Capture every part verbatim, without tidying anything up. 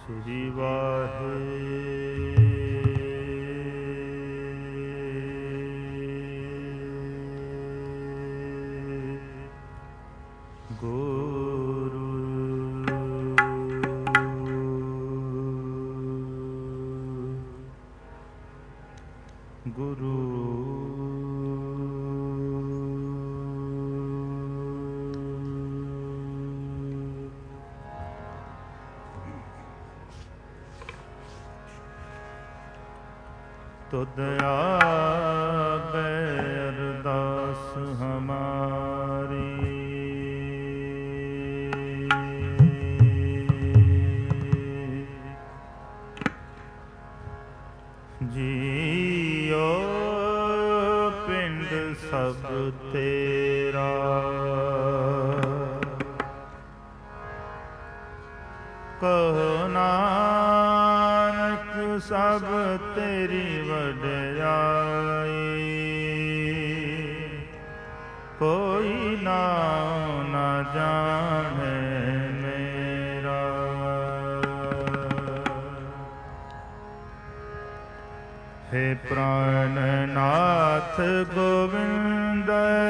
ਸ੍ਰੀ ਵਾਹਿਗੁਰੂ ਗੁਰੂ ਤੁਧ ਆਵੇ ਅਰਦਾਸ ਹਮਾਰੀ, ਜੀਓ ਪਿੰਡ ਸਭ ਤੇਰਾ, ਕਹੋ ਨਾਨਕ ਸਭ ਤੇਰੀ ਵਡਿਆਈ, ਕੋਈ ਨਾਮ ਨਾ ਜਾਣੇ ਮੇਰਾ। ਹੇ ਪ੍ਰਾਨਨਾਥ ਗੋਵਿੰਦ,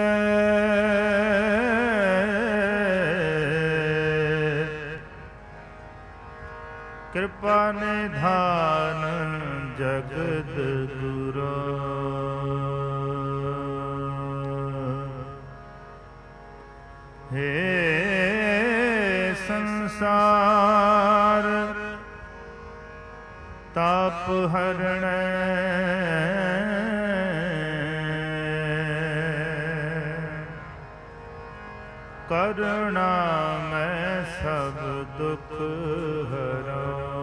ਕਿਰਪਾ ਨਿਧਾਨ ਜਗਤ ਗੁਰੂ, ਹੇ ਸੰਸਾਰ ਤਾਪ ਹਰਣੈ, ਕਰੁਣਾ ਮੈਂ ਸਭ ਦੁਖ ਹਰਾ।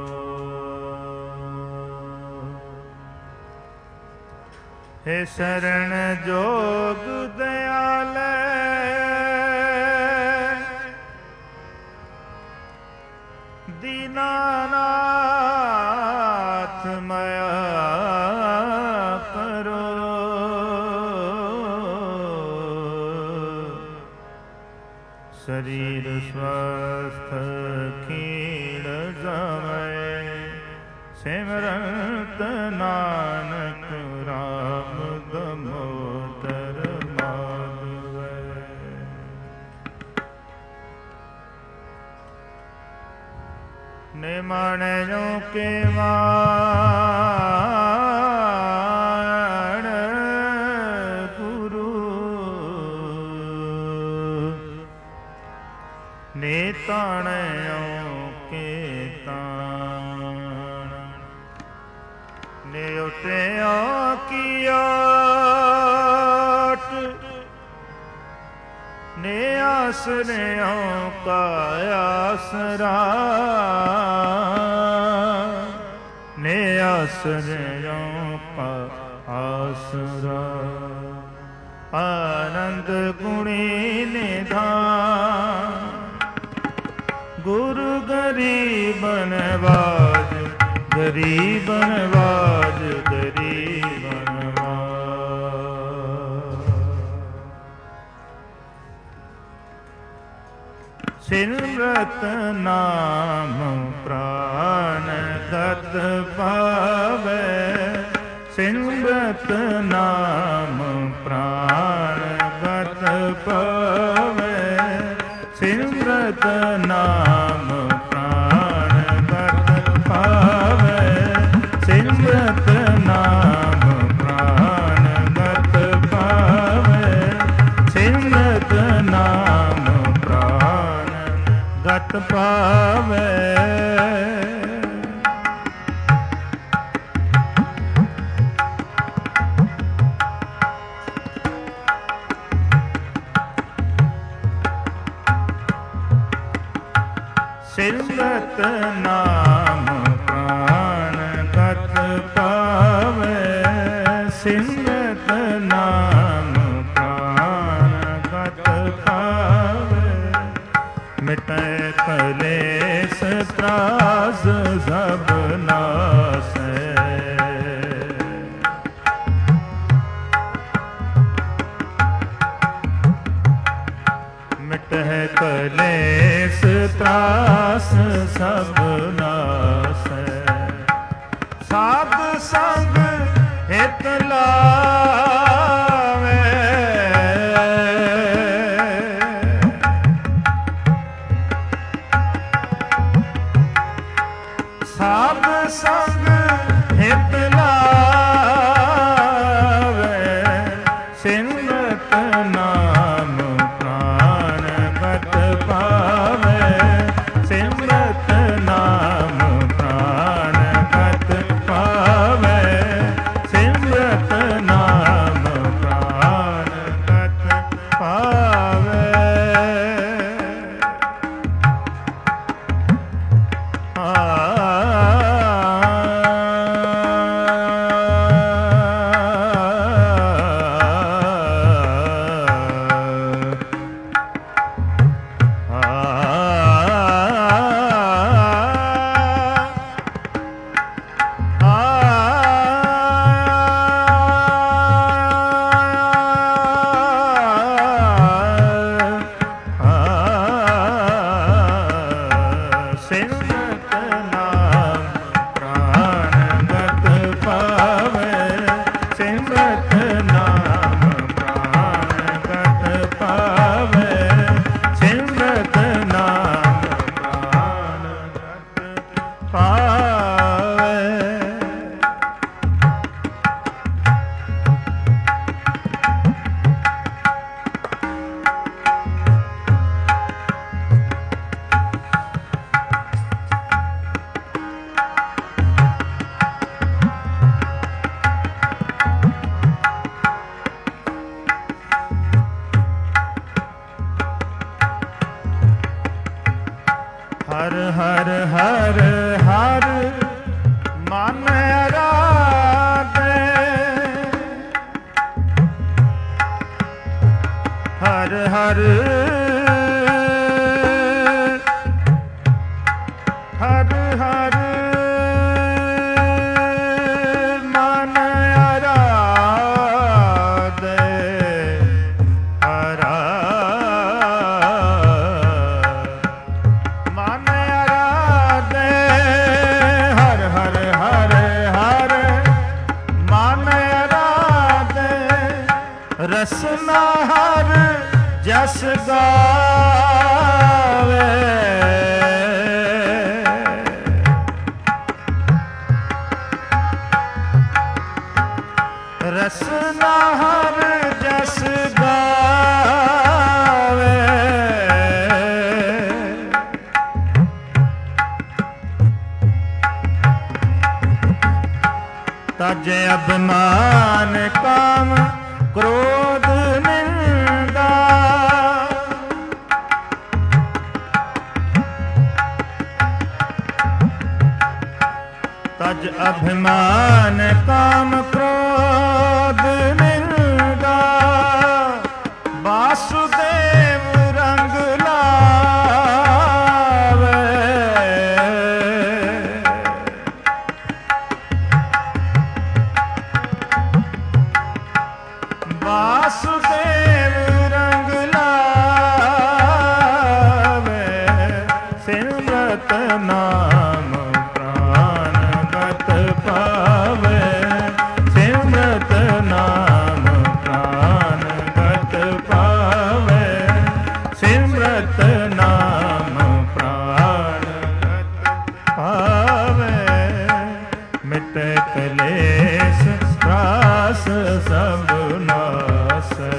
ਹੇ ਸ਼ਰਨ ਜੋਗ ਦਇਆਲੇ, ਦੀਨਾਨਾਥ ਮਾਇਆ ਕਰੋ, ਸਰੀਰ ਸਵਸਥ ਖੀਣ ਜਾਵੇ, ਸਿਮਰਤ ਨਾਨਕ ਰਾਮ ਦਮੋਦਰ ਮਾਧਵੈ। ਨਿਮਾਣਿਓ ਕੇ ਮਾਣ ਗੁਰੂ, ਨੇ ਤਾਣਿਓ ਕੇ ਤਾਣ, ਨੇ ਉਟਿਓ ਕੀ ਓਟ, ਨੇ ਆਸਰਿਓ ਕਾ ਆਸਰਾ, ਨੇ ਆਸਰਿਓ ਕਾ ਆਸਰਾ। ਆਨੰਦ ਗੁਣੀ ਨਿਧਾਨ, ਗੁਰੂ ਗਰੀਬ ਨਵਾਜ, ਗਰੀਬ ਨਵਾਜ, ਗਰੀਬ ਨਵਾਜ। ਸਿਮਰਤ ਨਾਮ ਪ੍ਰਾਨ ਗਤ ਪਾਵੇ, ਸਿਮਰਤ ਨਾਮ ਪ੍ਰਾਨ ਗਤ ਪਾਵੇ, ਸਿਮਰਤ ਨਾਮ ਪ੍ਰਾਨ ਗਤ ਪਾਵੇ, ਸਿਮਰਤ ਨਾਮ ਪ੍ਰਾਨ ਗਤ ਪਾਵੇ, ਸਿਮਰਤ ਨਾਮ ਪ੍ਰਾਨ ਗਤ ਪਾਵੇ। ਸਿਮਰਤ ਨਾਮ ਪ੍ਰਾਨ ਗਤ ਪਾਵੇ, ਸਿਮਰਤ ਨਾਮ ਪ੍ਰਾਨ ਗਤ ਪਾਵੇ, ਮਿਟੈ ਕਲੇਸ਼ ਤਰਾਸ ਸਭ ਨਾਸੈ, ਮਿਟੈ ਕਲੇਸ਼ ਤਰਾਸ ਸਭ ਨਾਸ। ਸੰਗ ਹਿਤ ਲਾਵੇ, ਸਾਧ ਸੰਗ ਹਿਤ ਲਾਵੇ, ਸਿਮਰਤ ਨਾਮ ਪ੍ਰਾਨ ਗਤ ਪਾਵੇ, ਸਿਮਰਤ ਨਾਮ ਪ੍ਰਾਨ ਗਤ ਪਾਵੇ, ਸਿਮਰਤ ਨਾਮ ਪ੍ਰਾਨ ਗਤ ਪਾਵੇ। ਹਰ ਹਰ ਹਰ ਹਰ ਮਨ ਅਰਾਧੇ, ਹਰ ਹਰ ਹਰ ਹਰ ਮਨ ਅਰਾਧੇ, ਹਰਾ ਰਸਨਾ ਹਰ ਜਸ ਗਾਵੇ, ਰਸਨਾ ਹਰ ਜਸ ਗਾਵੇ, ਤਜ ਅਭਿਮਾਨ ਕਾਮ ਕ੍ਰੋਧ ਨਿੰਦਾ, ਤਜ ਅਭਿਮਾਨ ਕਾਮ ਕ੍ਰੋਧ ਨਿੰਦਾ, ਵਾਸੁਦੇਵ ਰੰਗ ਲਾਵੇ, ਵਾਸੁਦੇਵ ਰੰਗ ਲਾਵੇ, ਸਿਮਰਤ ਨਾਮ ਪ੍ਰਾਨ ਗਤ ਪਾਵੇ, ਸਿਮਰਤ ਨਾਮ ਪ੍ਰਾਨ ਗਤ ਪਾਵੇ, ਸਿਮਰਤ ਨਾਮ ਪ੍ਰਾਨ ਗਤ ਪਾਵੇ, ਮਿਟੇ ਕਲੇਸ਼ ਤਰਾਸ ਸਭ ਨਾਸੈ,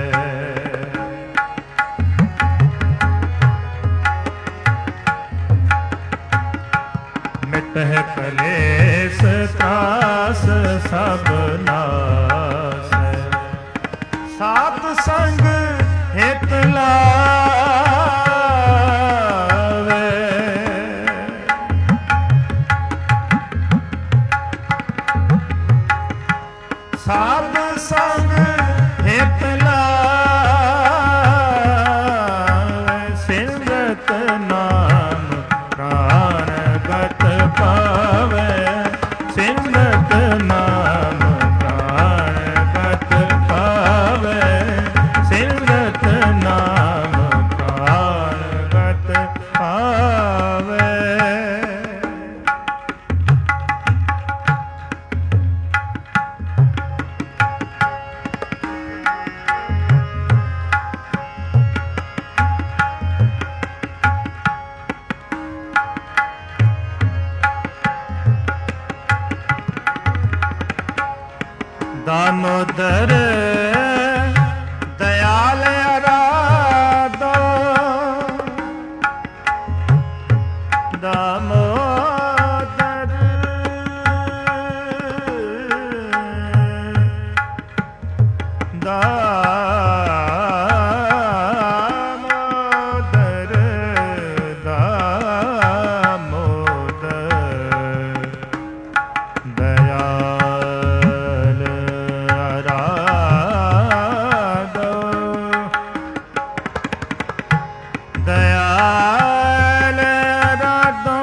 ਮਿਟਹਿ ਕਲੇਸ਼ ਤਰਾਸ ਸਭ ਨਾਸੈ, ਸਾਧ ਸੰਗ ਹਿਤ ਲਾਵੇ, ਸਾਧ ਸੰਗ ਹਿਤ ਲਾਵੇ, ਸਿਮਰਤ ਨਾਮ ਪ੍ਰਾਨ ਗਤ ਪਾਵੇ, ਸਿਮਰਤ ਨਾਮ दामोदर दयाल आराधो दामोदर दामोदर दामोदर दयाल आराधो दयाल आराधो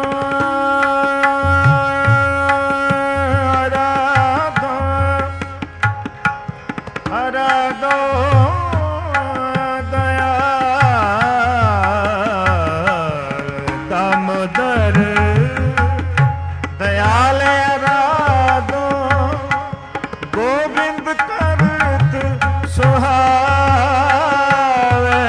आराधो दयाल दामोदर दयाल आराधो गोविंद करत सुहावे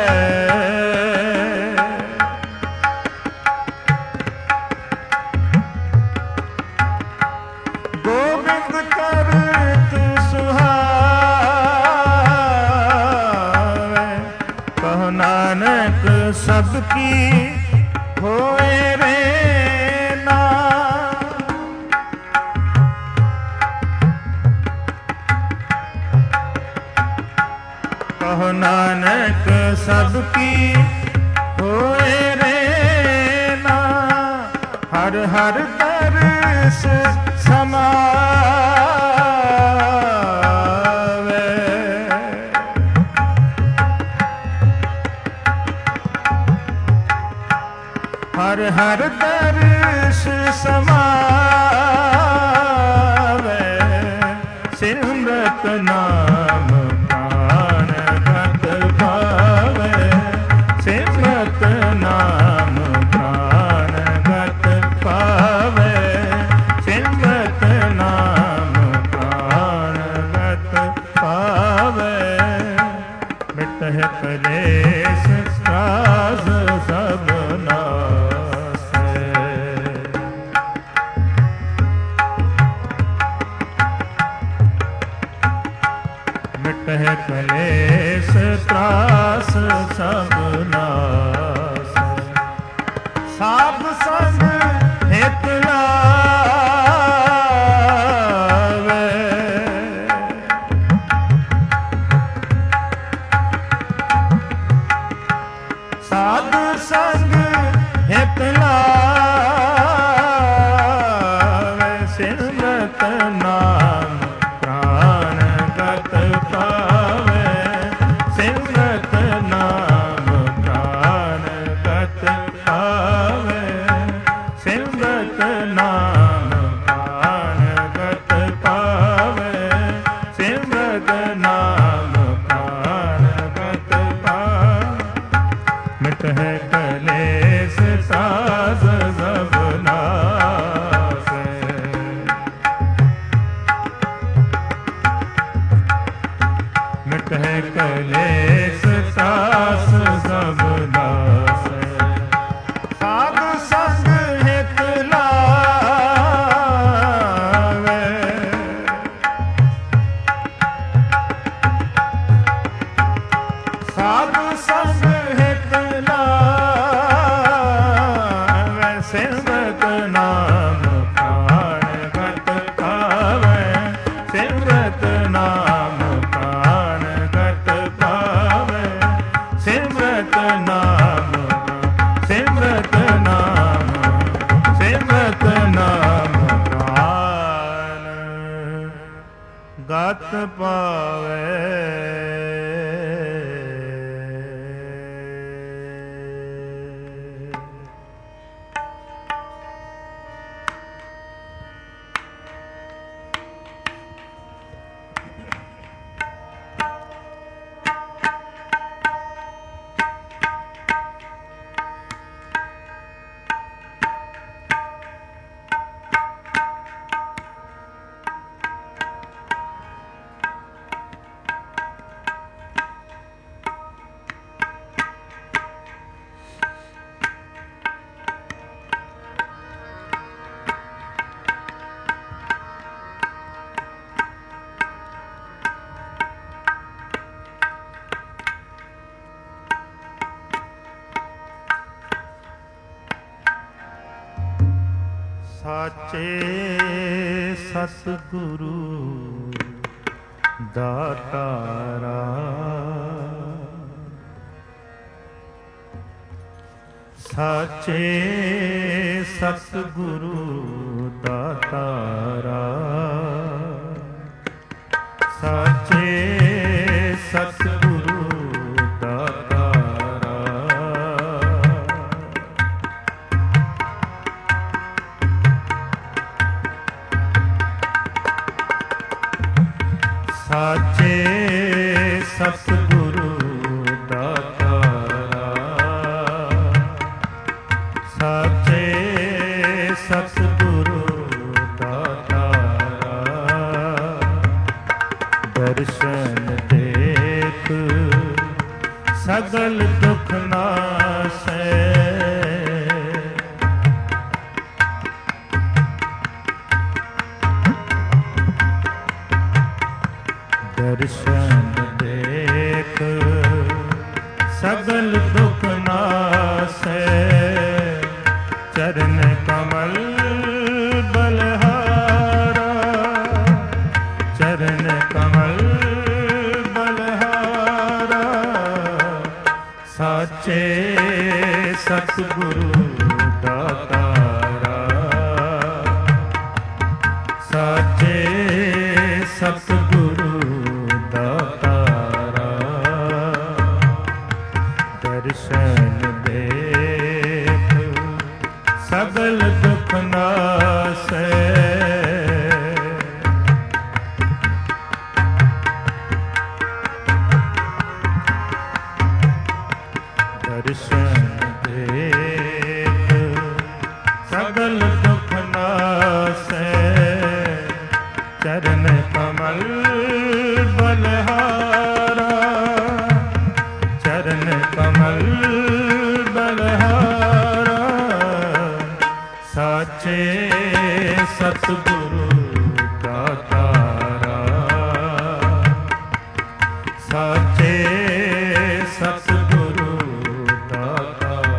गोविंद करत सुहावे कहो नानक सबकी होए रे ना कहो नानक सबकी होए रे ना हर हर तरस समावे हर हर तरस समावे सिमरत नाम प्राणगत भावे सिमरत नाम प्राणगत पावे सिमरत नाम प्राणगत पावे मिटह कलेश त्रास सब नासे मिटह कलेश त्रास सब नासे साध संग हित लावे साध संग हित लावे सिमरत नाम प्राणगत पावे सिमरत नाम प्राणगत पावे सिमरत नाम प्राणगत पावे सिमरत नाम प्राणगत पावे मिटह कलेश साज सब नासे मिटह कलेश सास सब नासे साध संग हित लावे साध संग हित लावे सिमरत नाम प्राणगत पावे सिमरत नाम प्राणगत पावे सिमरत नाम सिमरत नाम सिमरत नाम प्राणगत पावे ਸਾਚੇ ਸਤਿਗੁਰੂ ਦਾਤਾਰਾ, ਸਾਚੇ ਸਤਿਗੁਰੂ ਦਾਤਾਰਾ, ਸਾਚੇ ਸਤਿਗੁਰੂ ਦਾਤਾਰਾ, ਸਾਚੇ ਸਤਿਗੁਰੂ ਦਾਤਾਰਾ, ਸਾਚੇ ਸਤਿਗੁਰੂ ਦਾਤਾਰਾ, ਦਰਸ਼ਨ ਦੇਖ ਸਗਲ ਦੁਖ ਨਾਸੈ, ਦਰਸ਼ਨ ਦੇਖ ਸਗਲ ਦੁਖ ਨਾਸੈ, ਚਰਨ ਕਮਲ ਬਲਹਾਰਾ, ਚਰਨ ਕਮਲ ਬਲਹਾਰਾ, ਸਾਚੇ ਸਤਿਗੁਰੂ ਦਾਤਾਰਾ, ਸਾਚੇ ਸਤਿਗੁਰੂ ਦਾਤਾਰਾ, ਦਰਸ਼ਨ ਦੇਖ ਸਗਲ ਦੁਖ ਨਾਸੈ, ਦਰਸ਼ਨ ਦੇਖ ਸਗਲ ਦੁਖ ਨਾਸੈ, ਚਰਨ ਕਮਲ ਬਲਹਾਰਾ, ਚਰਨ ਕਮਲ ਬਲਹਾਰਾ, ਸਾਚੇ ਸਤਿਗੁਰੂ ਦਾਤਾਰਾ, ਸਾਚੇ ਸਤਿਗੁਰੂ ਦਾਤਾਰਾ।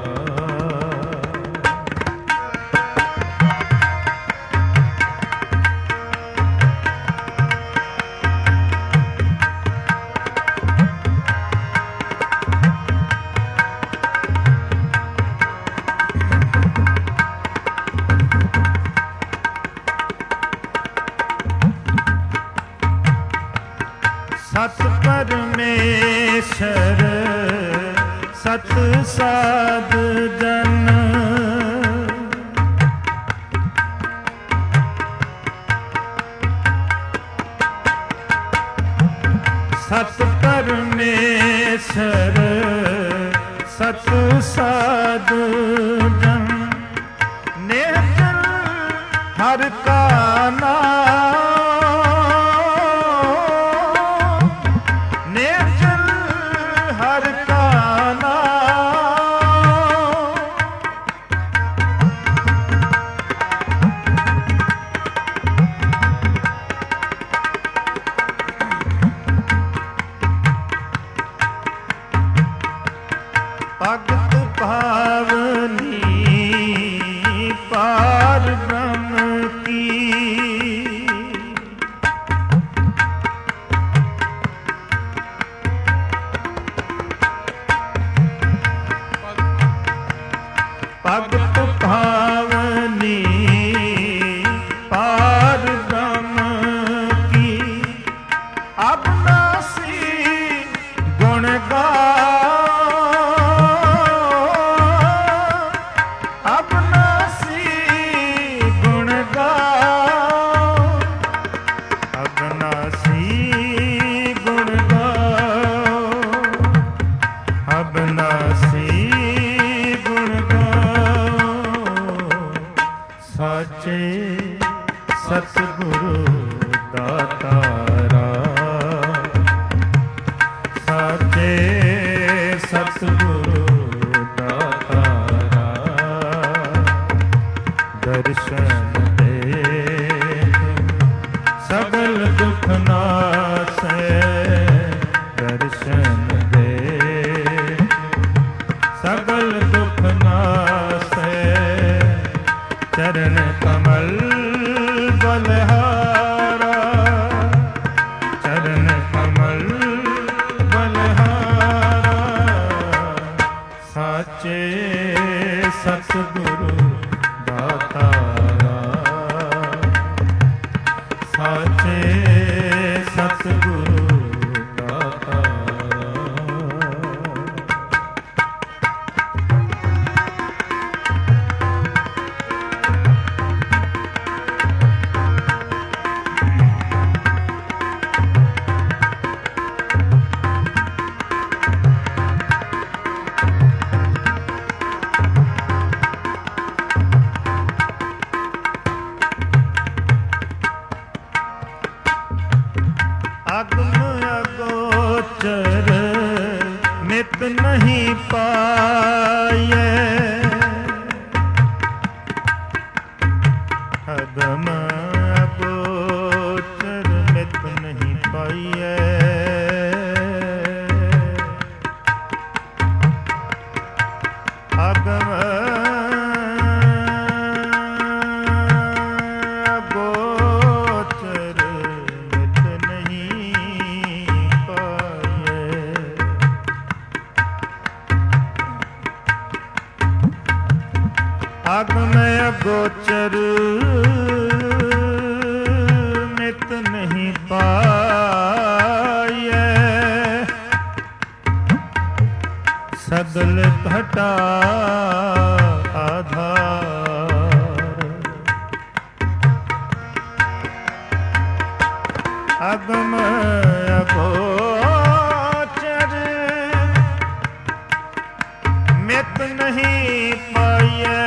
ਸਤ ਪਰਮੇਸ਼ਰ ਸਤ ਸਾਧ ਜਨ, ਸਤ ਪਰਮੇਸ਼ਰ ਸਤ ਸਾਧ ਜਨ, ਨਿਰਜਲ ਹਰਿ ਕਾ ਨਾਮ, ਭਗਤ ਭਾਵਨੀ ਪਾਰ ਬ੍ਰਹਮ ਕੀ, ਭਗਤ ਭਾਵਨੀ ਪਾਰ ਬ੍ਰਹਮ ਕੀ, ਅਬਨਾਸੀ ਗੁਣ ਗਾ, ਸਾਚੇ ਸਤਿਗੁਰੂ ਦਾਤਾਰਾ, ਸਾਚੇ ਸਤਿਗੁਰੂ ਦਾਤਾਰਾ, ਦਰਸ਼ਨ ਦੇਖ ਸਗਲ ਦੁਖ ਨਾਸੈ, ਦਰਸ਼ਨ ਦੇਖ ਸਗਲ ਦੁਖ ਨਾਸੈ, ਚਰਨ ਕਮਲ ਬਲਹਾਰਾ, ਚਰਨ ਕਮਲ ਬਲਹਾਰਾ, ਸਾਚੇ ਸਤਿਗੁਰੂ ਦਾਤਾਰਾ, ਸਾਚੇ ਸਤਿਗੁਰੂ ਦਾਤਾਰਾ। ਅਗਮ ਅਗੋਚਰ ਨਿਤ ਨਹੀਂ ਪਾਇਐ, ਅਗਮ ਅਗੋਚਰ ਨਿਤ ਨਹੀਂ ਪਾਇਐ, ਅਗਮ ਅਗਮ ਅਗੋਚਰ ਨਿਤ ਨਹੀਂ ਪਾਇਐ, ਸਗਲ ਘਟਾ ਆਧਾਰ, ਅਗਮ ਅਗੋਚਰ ਨਿਤ ਨਹੀਂ ਪਾਇਐ,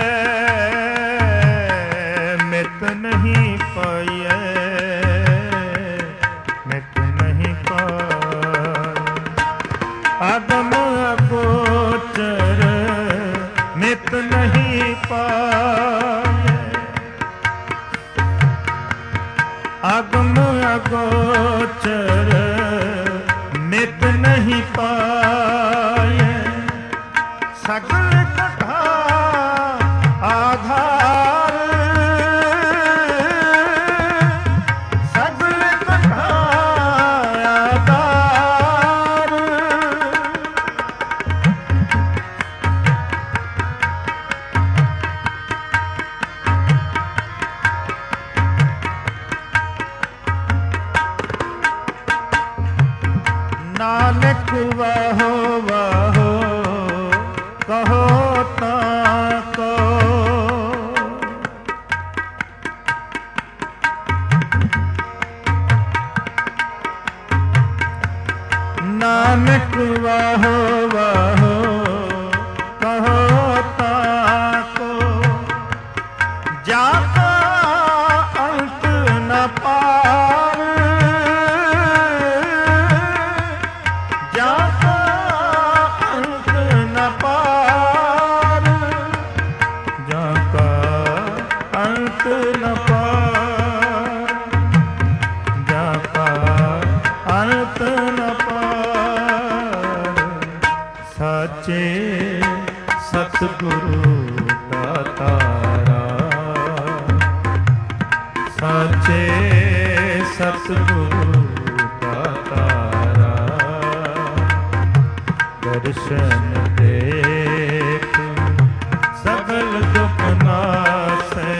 ਮਿਤ ਨਹੀਂ ਪਾਇਐ, ਮਿਤ ਨਹੀਂ ਪਾਇਐ, ਅਗਮ ਅਗੋਚਰ ਨਿਤ ਨਹੀਂ ਪਾਇਐ, ਅਗਮ ਅਗੋਚਰ ਨਿਤ ਨਹੀਂ ਪਾਇਐ, ਸਗਲ ਘਟਾ ਆਧਾਰ, ਸਗਲ ਘਟਾ ਆਧਾਰ, ਨਾਨਕ ਵਾਹੋ ਵਾਹੋ ਕਹੋ ਤਾਂ ਕੋ, ਨਾਨਕ ਵਾਹੋ ਵਾਹੋ ਕਹੋ ਤਾਂ ਕੋ, ਜਾ ਕਾ ਅੰਤ ਨ ਪਾਰ, ਜਾ ਕਾ ਅੰਤ ਨ ਪਾਰ, ਜਾ ਕਾ ਅੰਤ ਨ ਪਾਰ, ਜਾ ਕਾ ਅੰਤ ਨ ਪਾਰ, ਸਾਚੇ ਸਤਿਗੁਰੂ ਦਾਤਾਰਾ, ਸਾਚੇ ਸਤਿਗੁਰੂ ਦਾਤਾਰਾ, ਦਰਸ਼ਨ ਦੇਖ ਸਗਲ ਦੁਖ ਨਾਸੈ,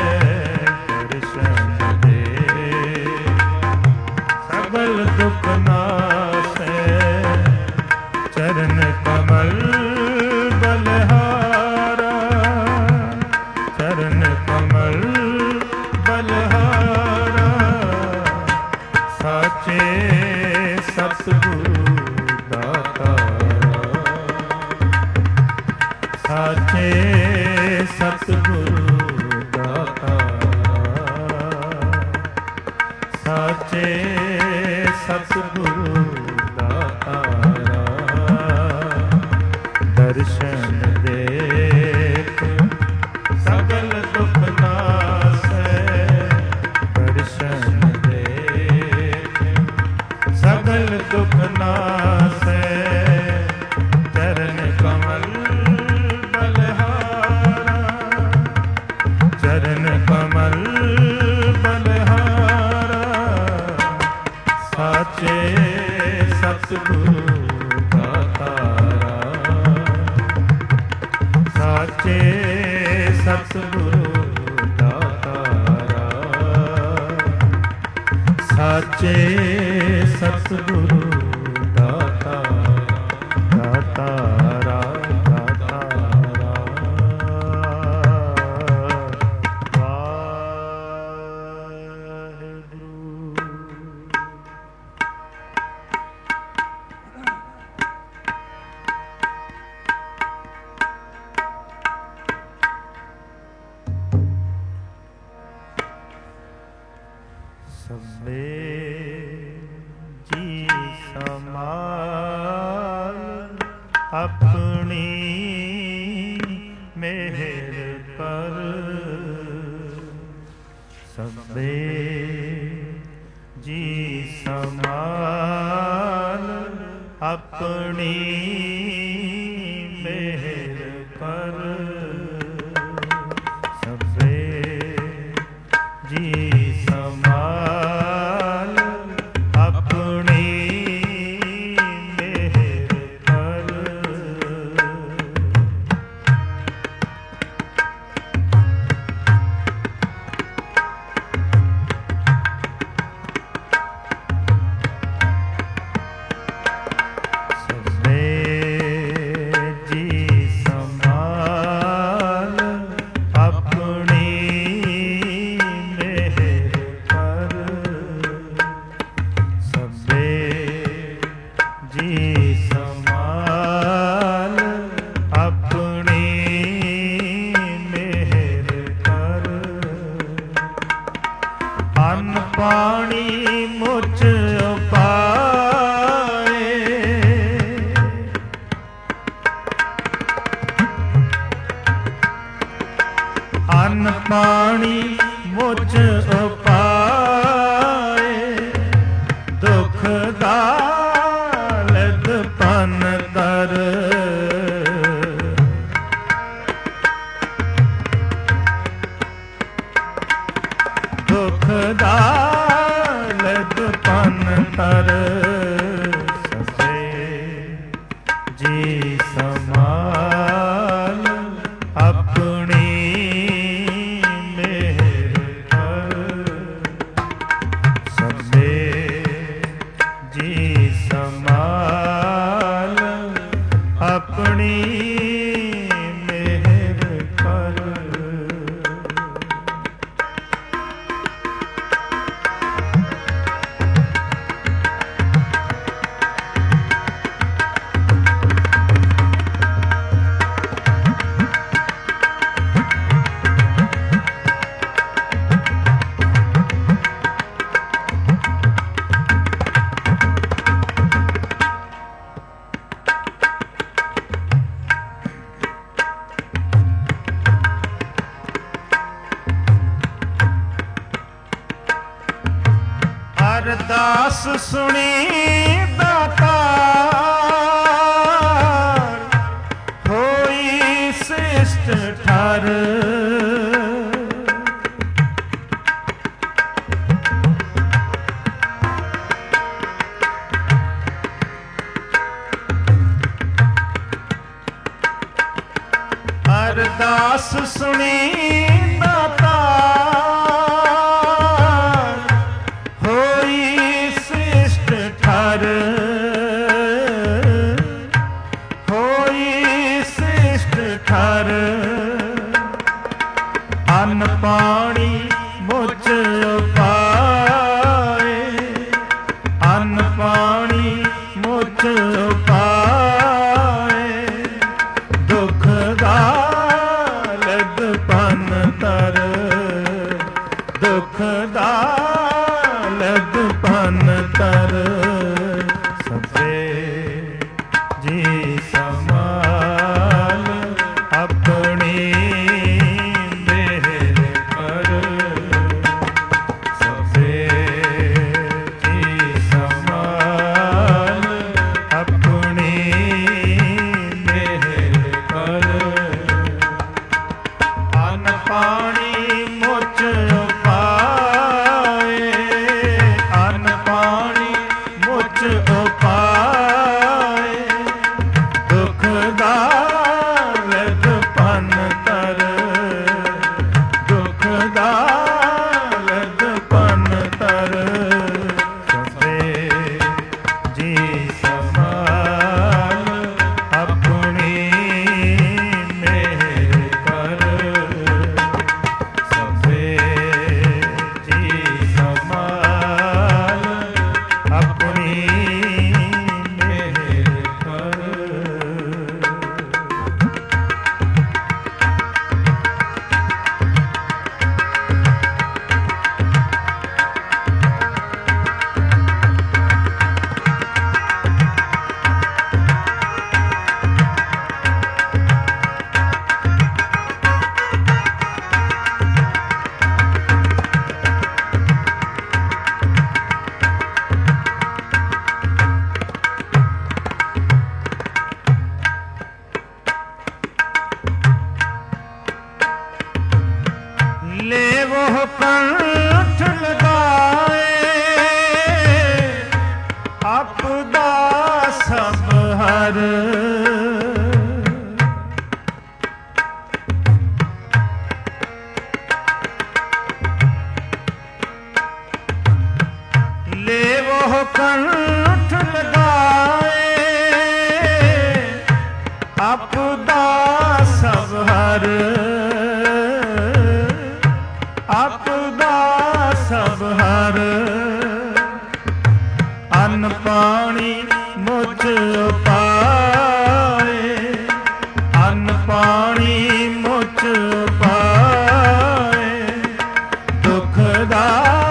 ਦਰਸ਼ਨ ਦੇਖ ਸਗਲ ਦੁਖ ਨਾਸੈ, ਚਰਨ ਕਮਲ ਬਲਹਾਰਾ, ਚਰਨ ਕਮਲ ਬਲਹਾਰਾ, ਸਾਚੇ ਸਤਿਗੁਰੂ ਦਾਤਾਰਾ, ਸਾਚੇ ਸਤਿਗੁਰੂ ਦਾਤਾਰਾ, ਸਾਚੇ ਸਤਿਗੁਰੂ ਦਾਤਾਰਾ, ਦਰਸ਼ਨ ਦੇਖ ਸਗਲ ਦੁਖ ਨਾਸੈ, ਦਰਸ਼ਨ ਦੇਖ ਸਗਲ ਦੁਖ ਨਾਸੈ, ਚਰਨ ਕਮਲ ਬਲਹਾਰਾ, ਸਾਚੇ ਸਤਿਗੁਰੂ ਦਾਤਾਰਾ, ਸਾਚੇ ਸਤਿਗੁਰੂ ਦਾਤਾਰਾ, ਦਾਤਾਰਾ, ਦਾਤਾਰਾ। ਵਾਹਿਗੁਰੂ। ਸਭੇ ਜੀ ਸਮਾਲ ਆਪਣੀ ਮਿਹਰ ਪਰ, ਸਭੇ ਜੀ ਸਮਾਲ ਆਪਣੀ ਮਿਹਰ ਪਰ, ਸਭੇ ਜੀ ਸਮਾਲ ਆਪਣੀ ਮਿਹਰ ਪਰ। ਪਾਣੀ ਮੁਝ ਉਪਾਏ, ਅੰਨ ਪਾਣੀ ਮੁਝ ਉਪਾਏ, ਦੁਖ ਦਾਲਦ ਪਨ ਤਰ, ਦੁਖ ਦਾਲਦ ਪਨ ਤਰ, ਸਭੇ ਜੀ ਸਮਾਲ ਆਪਣੀ ਮਿਹਰ ਪਰ, ਸਭੇ ਜੀ ਸਮਾਲ ਆਪਣੀ ਮਿਹਰ ਪਰ। ਅਰਦਾਸ ਸੁਣੀ ਦਾਤਾਰ, ਹੋਈ ਸਿਸ਼ਟ ਠਰ, ਅਰਦਾਸ ਸੁਣੀ ਦਾਤਾਰ, ਹੋਈ ਸਿਸ਼ਟ ਠਰ, ਹੋਈ ਸਿਸ਼ਟ ਠਰ, ਅੰਨ ਪਾਣੀ ਮੁਝ ਉਪਾਏ, ਅੰਨ ਪਾਣੀ ਮੁਝ ਉਪਾਏ, ਦੁਖ ਦਾਲਦ ਪਨ ਤਰ, ਦੁਖ ਦਾਲਦ ਪਨ ਤਰ, ਸਭੇ ਜੀ ਸਮਾਲ ਆਪਣੀ ਕੰਠ ਲਗਾਏ ਆਪਦਾ ਸਭ ਹਰ लेवो कंठ लगाए आपदा सब हर आपदा सब हर अन्न पानी मुझ पाए अन्न पानी मुझ पाए दुख दा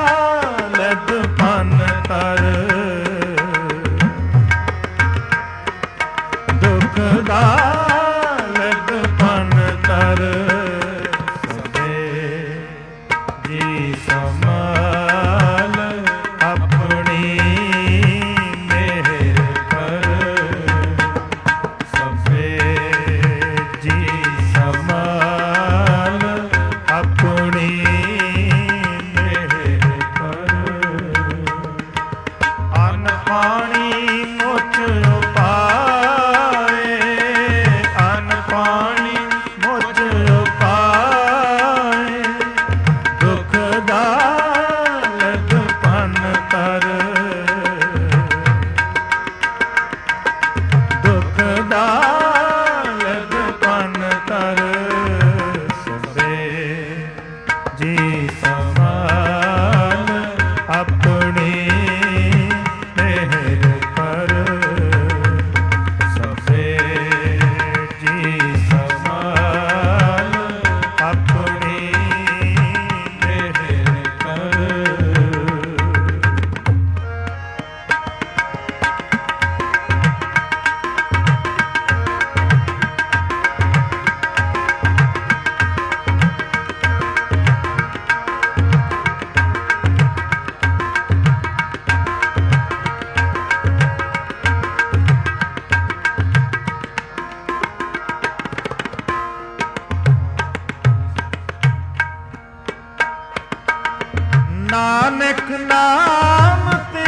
नानक नाम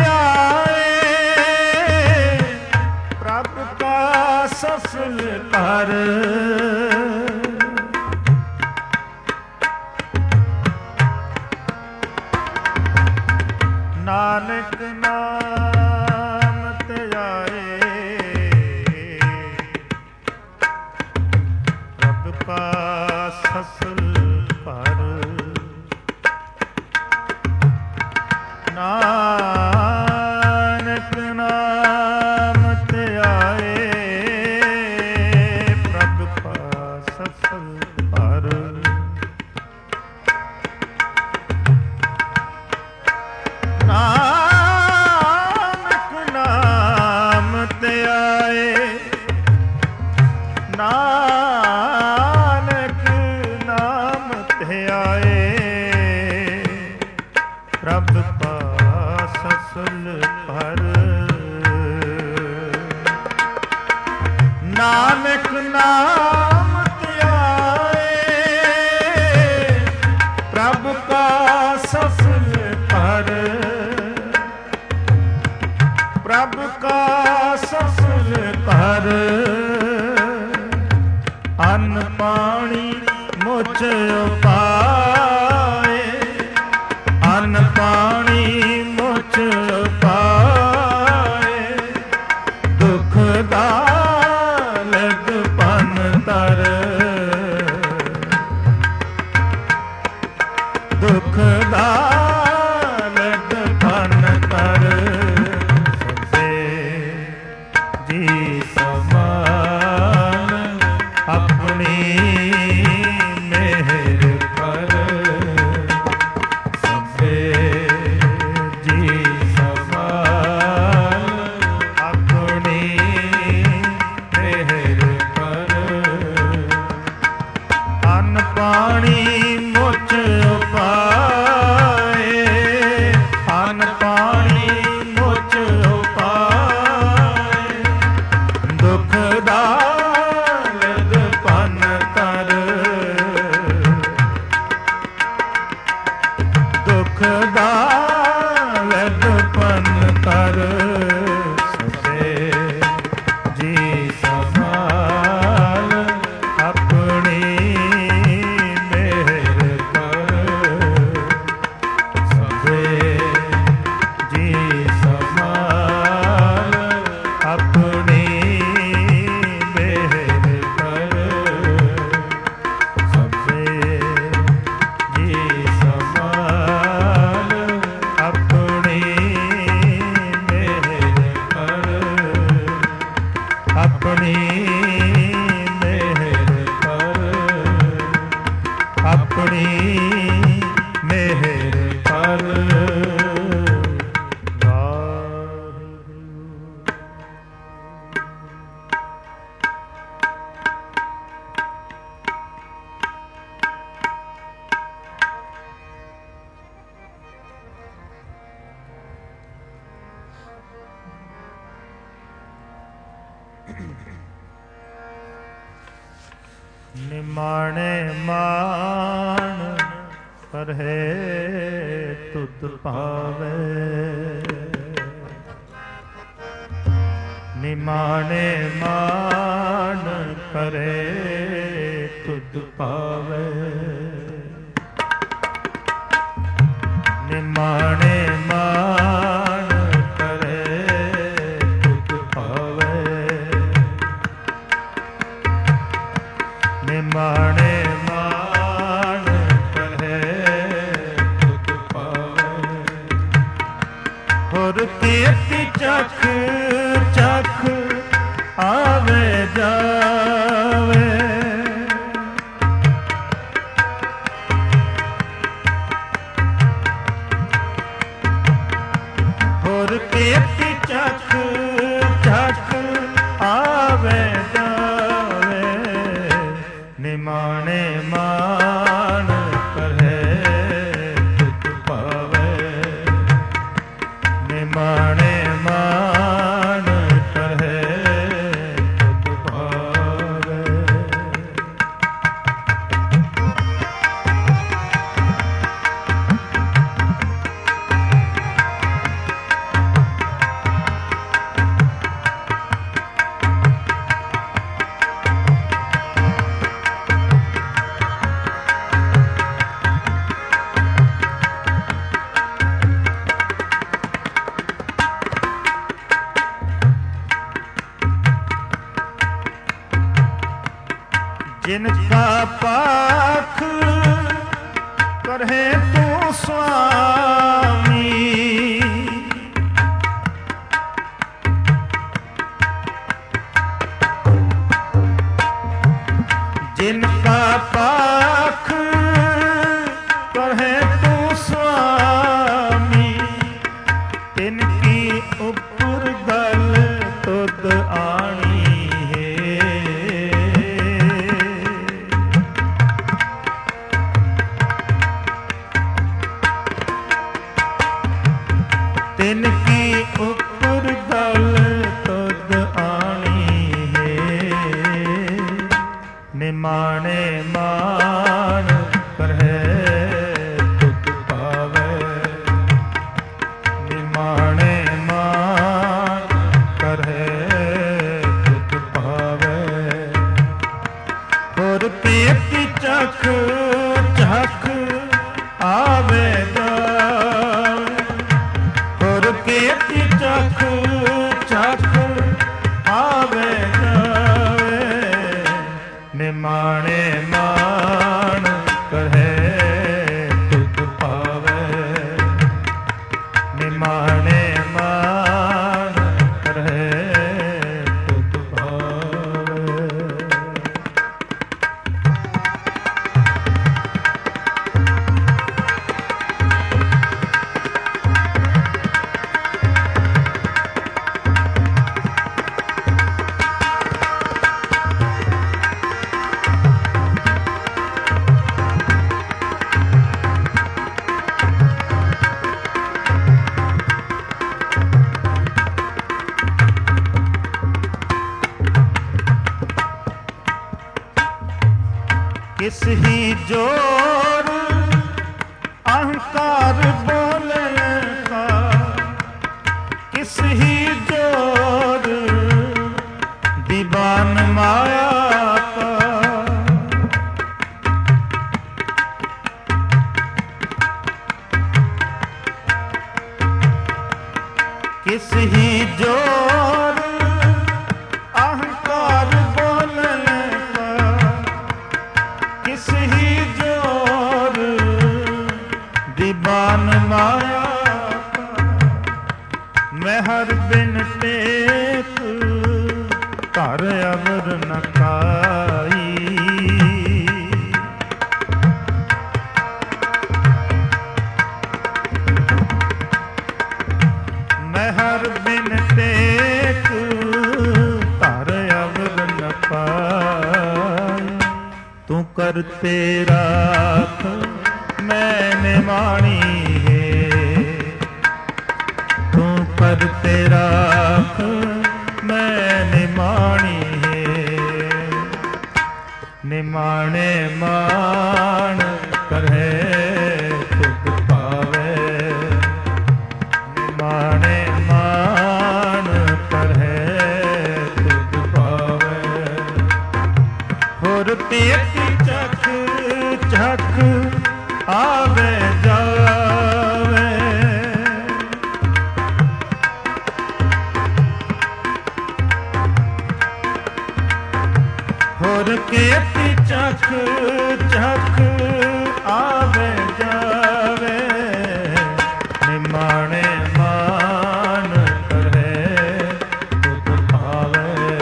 त्याए प्रभु का सफल कर नानक नाम त्याए प्रभु का सफल कर नानक नाम त्याए प्रभु का सफल पर नानक नाम त्याए नानक नाम त्याए प्रभु का सफल पर नानक नाम त्याए प्रभु का सफल पर प्रभु का सफल पर अन्न पानी मुझ पाए अन्न पानी मुझ पाए दुख दालग पन तर दुख दालग पन तर सबे जी समान अपनी मेहर कर पानी मुझ पाए अन्न पानी मुझ पाए दुख दालग पन तर ਆਪਣੀ ਮਿਹਰ ਕਰ। निमाणे मान करहे तुद पावे, निमाणे मान करे तुद पावे, निमाणे मान करे तुद पावे, निमाणे मान करे तुद पावे। हुर कीर्ति चख चख आवे जावे, हुर कीर्ति चख चख आवे जावे, निमाणे मान करे तुद पावे, निमाणे मान करे तुद पावे। जिनका पाख करहे तू स्वामी, जिनका पाख करहे तू स्वामी, तिनकी उपर गल तुद आनी तिनकी उपर गल तुद आनी है, निमाणे मान करे तुद पावे, निमाणे मान करे तुद पावे। हुर कीर्ति चख चख आवे कीर्ति चख चख आवे जावे, निमाणे मान करे तुद पावे, निमाणे मान करे तुद पावे। किस ही जोर अहंकार बोले का, किस ही जोर दीवान माया का, किस ही जोर अहंकार बोले का, किस ही जोर दीवान माया का। मैं हर बिन टेक कर अवर न काई, करते राख मैंने माणी है, तू करते राख मैंने माणी है। निमाणे मान करे तुझ पावे, निमाणे मान करे तुझ पावे। होर तेती चख चख आवे जावे, होर केती चख चख आवे जावे। निमाणे मान करे तुझ भावे,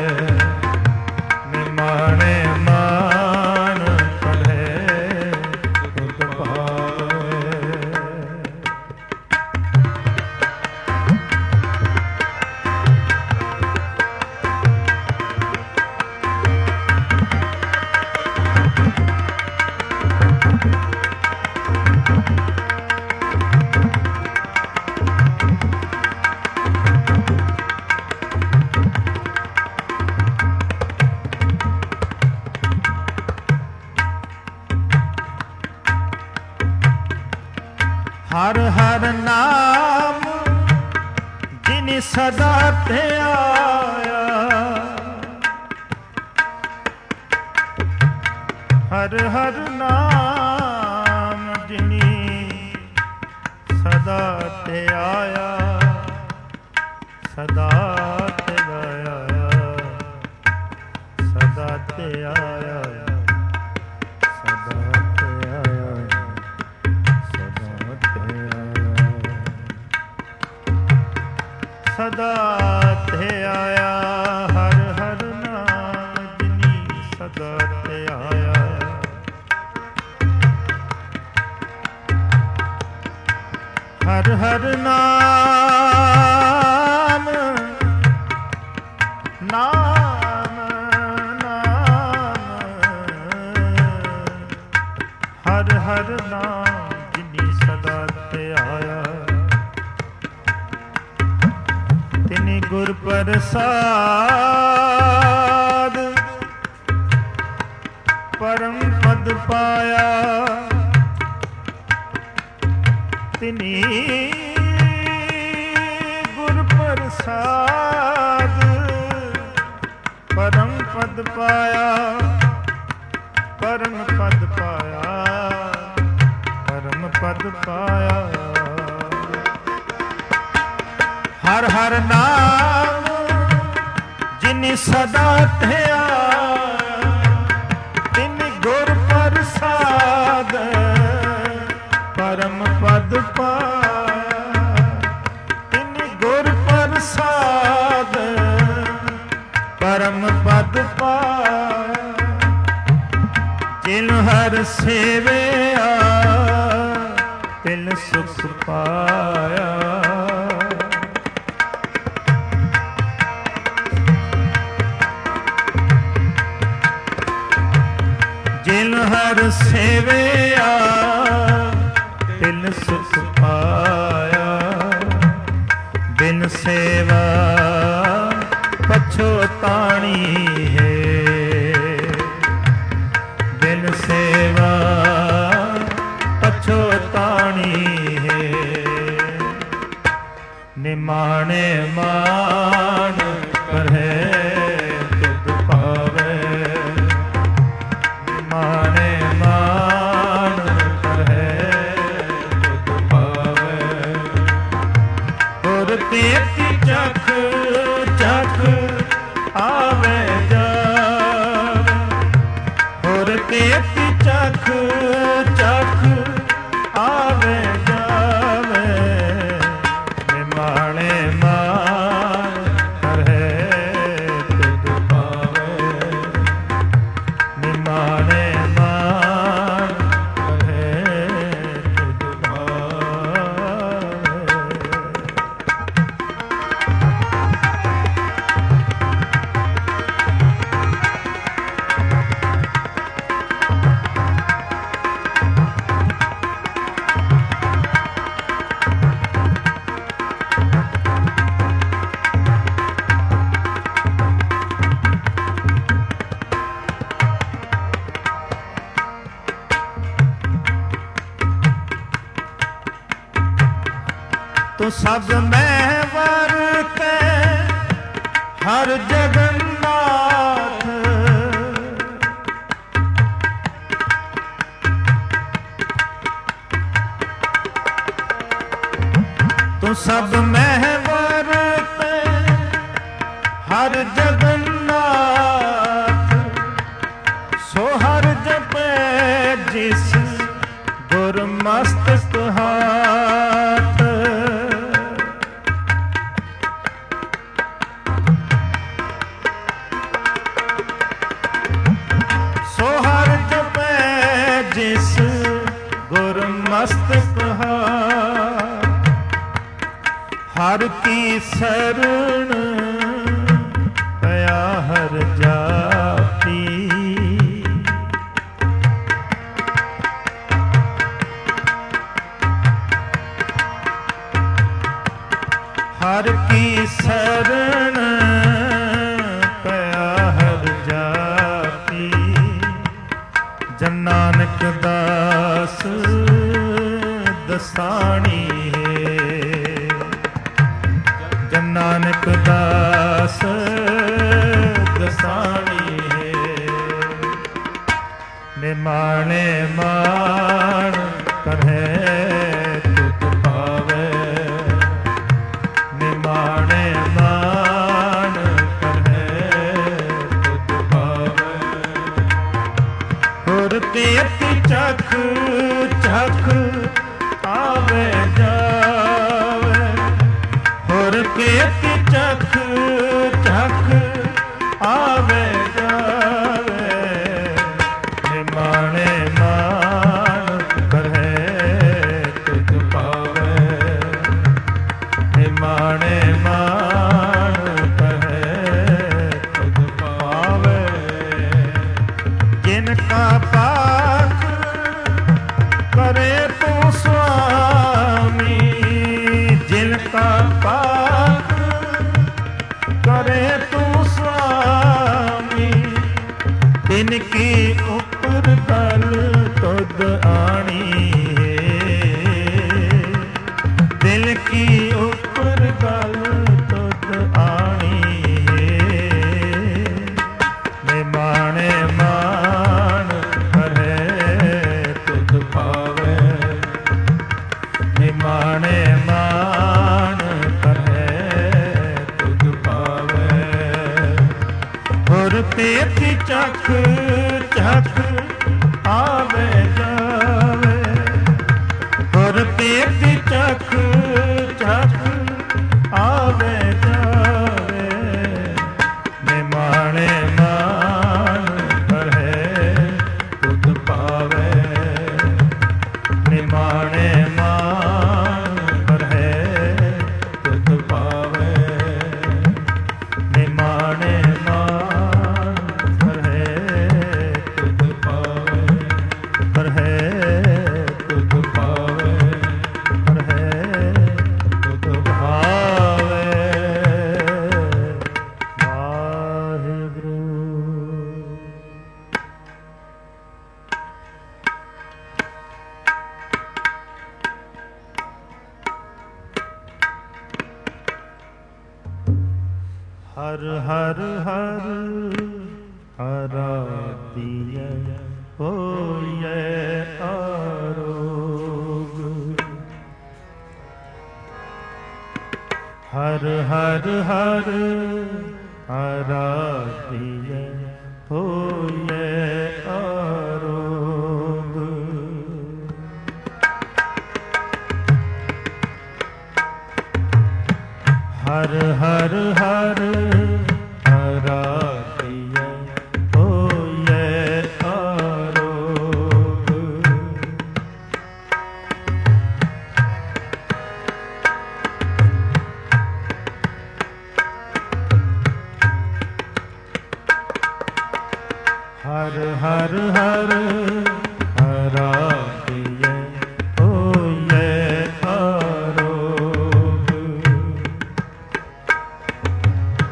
निमाणे मान करे तुझ भावे। हर हर नाम जिन सदा ते आया, हर हर नाम जिनी सदा ते आया, सदा ते आया, सदा ते आया, सदा ते आया, सदा ते आया। हर हर नाम जिनी सदा ते आया, हर हर नाम नाम नाम, हर हर नाम जिनी सदा ते आया। तिनि गुर प्रसाद परम पद पाया, तिनि गुर प्रसाद परम पद पाया, परम पद पाया, परम पद पाया। हर हर नाम जिनि सदा ते आया, तिनि गुर प्रसाद परम पद पाया, तिनि गुर प्रसाद परम पद पाया। जिन हर सेवया तिन सुख पाया, जिन हर सेवया तिन सुख पाया। बिन सेवा पछोताणी है, बिन सेवा पछोताणी है। निमाणे मान करे तुझ पावे, निमाणे मान करे तुझ पावे। और तेती चख चख आवे जावे, और तेती चख चख आवे जावे। निमाणे मान ਤੂੰ ਸਭ ਮੈਂ ਵਰਤੈ ਹਰ ਜਗਨਨਾਥ। ਤੂੰ ਸਭ ਮੈਂ ਵਰਤੈ ਹਰ ਜਗਨਨਾਥ। ਸੋ ਹਰ ਜਪੈ ਜਿਸ ਗੁਰ ਮਸਤਕ ਹਾਥ। ਸੋ ਹਰ ਜਪੈ ਜਿਸ ਗੁਰ ਮਸਤਕ ਹਾਥ। ਹਰ ਕੀ ਸਰਣ ਪਿਆ ਹਰ ਜਾਤੀ। ਹਰ ਕੀ ਸਰਣ ਪਿਆ ਹਰ ਜਾਤੀ। ਜਨ ਨਾਨਕ ਦਾਸ ਦਸਾਣੀ ਹੈ। ਜਨ ਨਾਨਕ ਦਾਸ ਦਸਾਣੀ ਹੈ। ਨਿਮਾਣੇ ਮਾਣ ਕਰਹਿ ਤੁਧ ਪਾਵੈ। ਨਿਮਾਣੇ ਮਾਣ ਕਰਹਿ ਤੁਧ ਪਾਵੈ। ਹੁਰ ਤੀਰਥ ਚਖ ਚਖ ਆਵੇ ਜਾਵੇ। ਹੁਰ ਤੀਰਥ ਚਖ ਚਖ ਆਵੇ ਜਾਵੇ। ਨਿਮਾਣੇ ਮਾਣ ਕਰਹਿ ਤੁਧ ਪਾਵੈ। ਨਿਮਾਣੇ ਮਾਣ ਕਰਹਿ ਤੁਧ ਪਾਵੈ। ਜਿਨ ਕਾ ਪਾਖ ਕਰੇ ਤੂੰ ਸੁਆਮੀ। ਜਿਨ ਕਾ ਪਾਖ ਕਰੇ ਤੂੰ ਸੁਆਮੀ। ਤਿਨ ਕੀ ਉਪਰ ਗਲ ਤੁਧ ਆਣੀ ਹੈ। ਦਿਲ ਕੀ ਉਪਰ ਗਲ ਤੁਧ ਆਣੀ ਹੈ। ਨਿਮਾਣੇ ਮਾਣ ਕਰਹਿ ਤੁਧ ਪਾਵੈ। ਨਿਮਾਣੇ ਮਾਣ ਕਰਹਿ ਤੁਧ ਪਾਵੈ। ਹੁਰ ਤੀਰਥ ਚਖ ਚਖ ਆਵੇ ਜਾਵੇ। ਹੁਰ ਤੀਰਥ ਚਖ ਚਖ ਆਵੇ ਜਾਵੇ। ਨਿਮਾਣੇ ਮਾਣ ਕਰਹਿ ਤੁਧ ਪਾਵੈ। ਨਿਮਾਣੇ ਮਾਣ ਕਰਹਿ ਤੁਧ ਪਾਵੈ। ਨਿਮਾਣੇ ਮਾਣ ਕਰਹਿ ਤੁਧ ਪਾਵੈ। ਕਰਹਿ ਤੁਧ ਪਾਵੈ। ਕਰਹਿ ਤੁਧ ਪਾਵੈ। ਵਾਹਿਗੁਰੂ। ਹਰ ਹਰ ਹਰ ਆਰਾਧਿਐ ਹੋਇਐ ਆਰੋਗ। ਹਰ ਹਰ ਹਰ ਆਰਾਧਿਐ ਹੋਇਐ ਆਰੋਗ। ਹਰ ਹਰ ਹਰ ਆਰਾਧਿਐ ਹੋਇਐ ਆਰੋਗ। ਹਰ ਹਰ ਹਰ ਆਰਾਧਿਐ ਹੋਇਐ ਆਰੋਗ।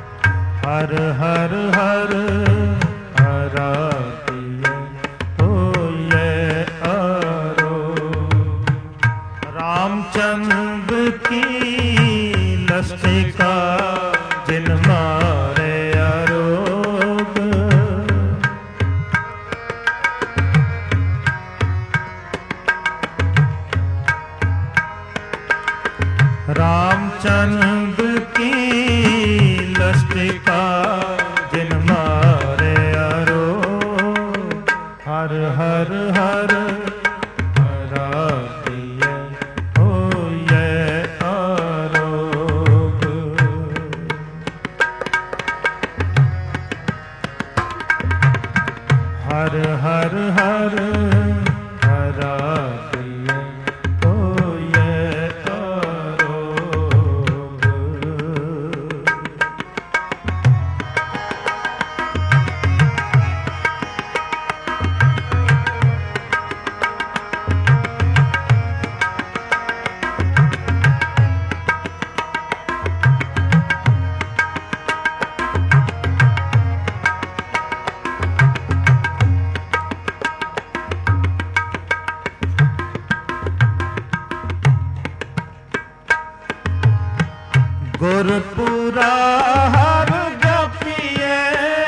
रामचंद्र की लस्टिका जिन मारे अरो हर हर हर हरातिय हो ये आरोग। हर हर हर हरातिय हो ये आरोग। गुरपुरा हर जपिए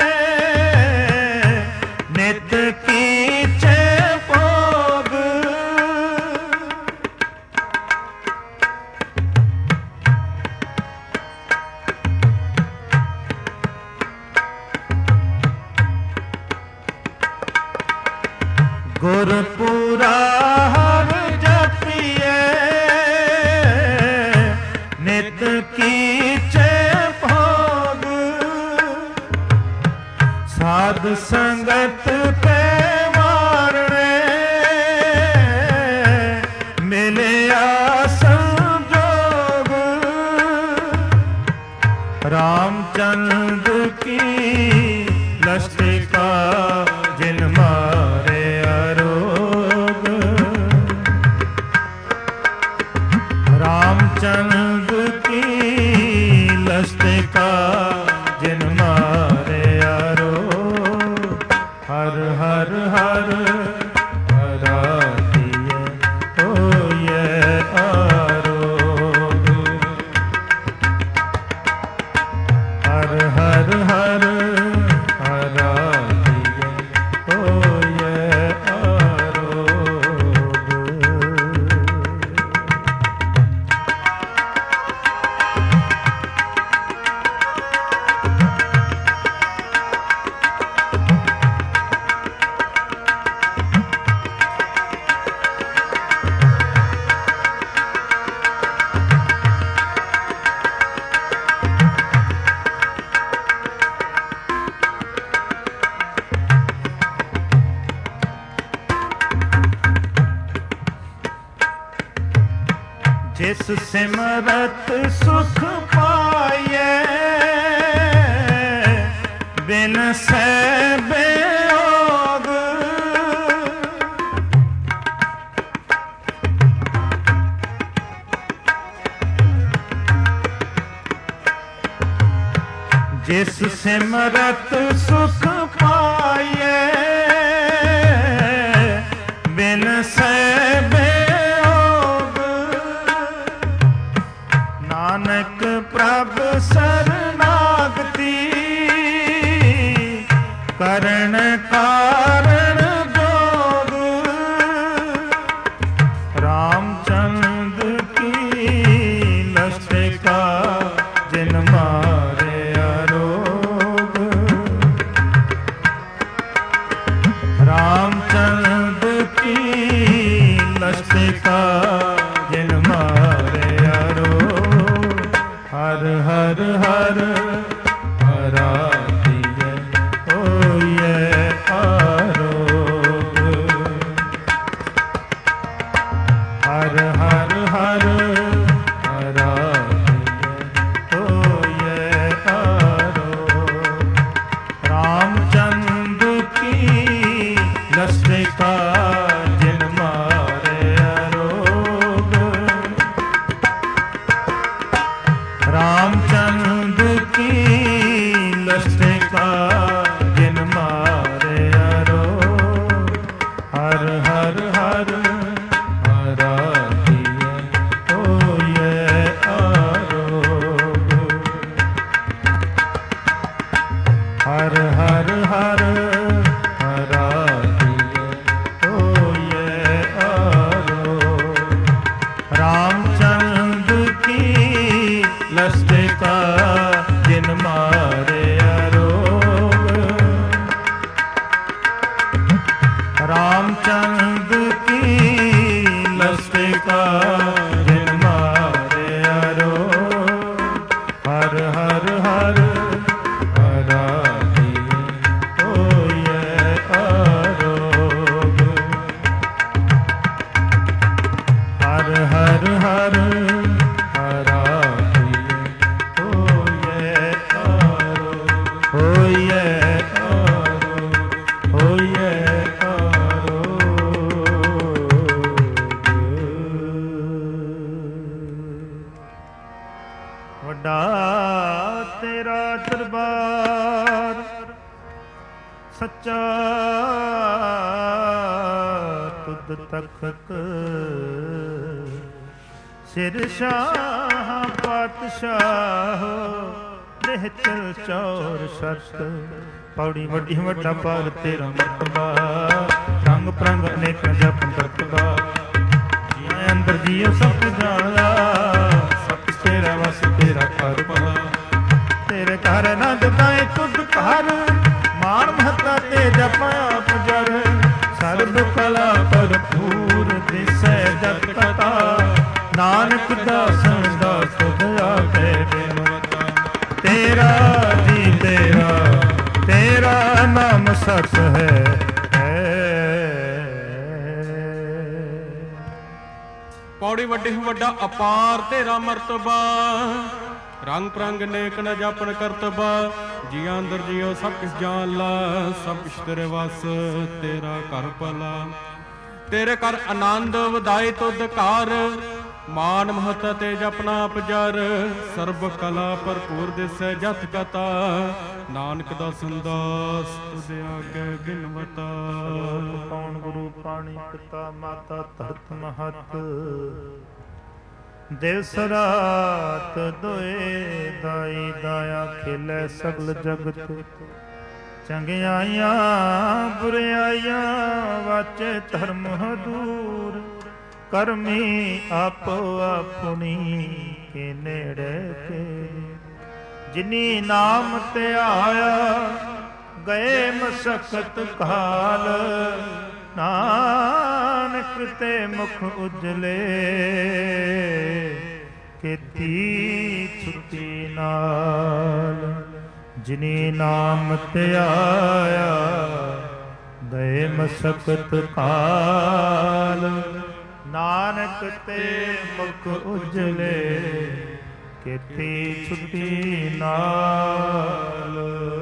नित कीचे भोग। गुरपुरा हर जपिए नित कीचे भोग। साध संगत के मारणे मिलिया संजोग। रामचंद्र की लस्टिका जिन मारे अरोग। रामचंद्र की लस्टिका जिन मारे अरोग। हर हर हर हरातिय हो ये आरोग। हर हर हर हरातिय हो ये आरोग। जिस सिमरत सुख पाए बिन से बेयोग। जिस सिमरत सुख पाए बिन से नानक प्रभ शरणागति करण कारण जोग। रामचंद्र की लस्टिका जिन मारे अरोग। रामचंद्र की लस्टिका जिन मारे अरोग। हर हर हर हरातिय हो ये आरोग। हर हर हर हरातिय हो ये आरोग। रामचंद्र की लस्टिका जिन मारे अरोग। रामचंद्र की लस्टिका जिन मारे अरोग। हर हर हर हरातिय हो ਤਖਤ ਸਿਰ ਸ਼ਾਹ ਪਾਤਸ਼ਾਹ ਨਿਹਚਲ ਚੌਰ ਸਤ ਪੌੜੀ ਵੱਡੀ ਵੱਡਾ ਪਰ ਤੇਰਾ ਮਰਤਬਾ ਰੰਗ ਪ੍ਰੰਗ ਅਨੇਕ ਜਪ ਕਰਤਬਾ ਜੀਆਂ ਅੰਦਰ ਜੀਉ ਸਭ ਜਾਣਦਾ ਸਭ ਤੇਰਾ ਵਸ ਤੇਰਾ ਘਰ ਪਾ ਤੇਰੇ ਘਰ ਆਨੰਦ ਗਾਏ ਤੁਧ ਘਰ ਮਾਨ ਮਹਤਾ ਤੇ ਜਪਿਆ ਪਜਰ ਸਰਬ ਕਲਾ ਭਰਪੂਰ ਦਿਸੈ ਜਤ ਕਥਾ ਨਾਨਕ ਦਾਸਨ ਦਾ ਸੁਧ ਆਵੇ ਬਿਨਵਤਾ ਤੇਰਾ ਜੀ ਤੇਰਾ ਤੇਰਾ ਨਾਮ ਸਤ ਹੈ ਪੌੜੀ ਵੱਡੀ ਵੱਡਾ ਅਪਾਰ ਤੇਰਾ ਮਰਤਬਾ ਰੰਗ ਪ੍ਰੰਗ ਨੇਕ ਨ ਜਾਪਨ ਕਰਤਬਾ ਜੀਆਂ ਅੰਦਰ ਜੀਓ ਸਭ ਕਿਸ ਜਾਣ ਲਾ ਸਭ ਕਿਛ ਤੇਰੇ ਵਸ ਤੇਰਾ ਘਰ ਭਲਾ ਤੇਰੇ ਘਰ ਆਨੰਦ ਵਧਾਏ ਤੁਧ ਘਰ ਮਾਨ ਮਹਤ ਤੇ ਜਪਨਾ ਪਜਰ ਸਰਬ ਕਲਾ ਭਰਪੂਰ ਦਿਸੈ ਜਤ ਕਥਾ ਨਾਨਕ ਦਾ ਸੰਦਾਸ ਤੁਧ ਆਗੇ ਬਿਨਵਤਾ ਕੌਣ ਗੁਰੂ ਪਾਣੀ ਪਿਤਾ ਮਾਤਾ ਧਰਤ ਮਹਤ ਦਿਵਸ ਰਾਤ ਦੋਏ ਦਾਈ ਦਾਇਆ ਖੇਲੇ ਸਗਲ ਜਗਤ ਚੰਗਿਆਈਆਂ ਬੁਰਿਆਈਆਂ ਵਾਚੇ ਧਰਮ ਹਦੂਰ ਕਰਮੀ ਆਪੋ ਆਪਣੀ ਕੇ ਨੇੜੇ ਤੇਰੇ ਜਿਨੀ ਨਾਮ ਤੇ ਆਇਆ ਗਏ ਮਸਕਤ ਕਾਲ ਨਾਨਕ ਤੇ ਮੁਖ ਉਜਲੇ ਕੀਤੀ ਛੁੱਟੀ ਨਾਲ ਜਿਨੀ ਨਾਮ ਤੇ ਆਇਆ ਗਏ ਮਸਕਤ ਕਾਲ ਨਾਨਕ ਤੇ ਮੁਖ ਉਜਲੇ ਕੀਤੀ ਛੁੱਟੀ ਨਾਲ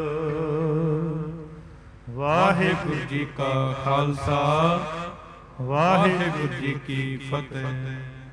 ਵਾਹਿਗੁਰੂ ਜੀ ਕਾ ਖਾਲਸਾ ਵਾਹਿਗੁਰੂ ਜੀ ਕੀ ਫਤਿਹ।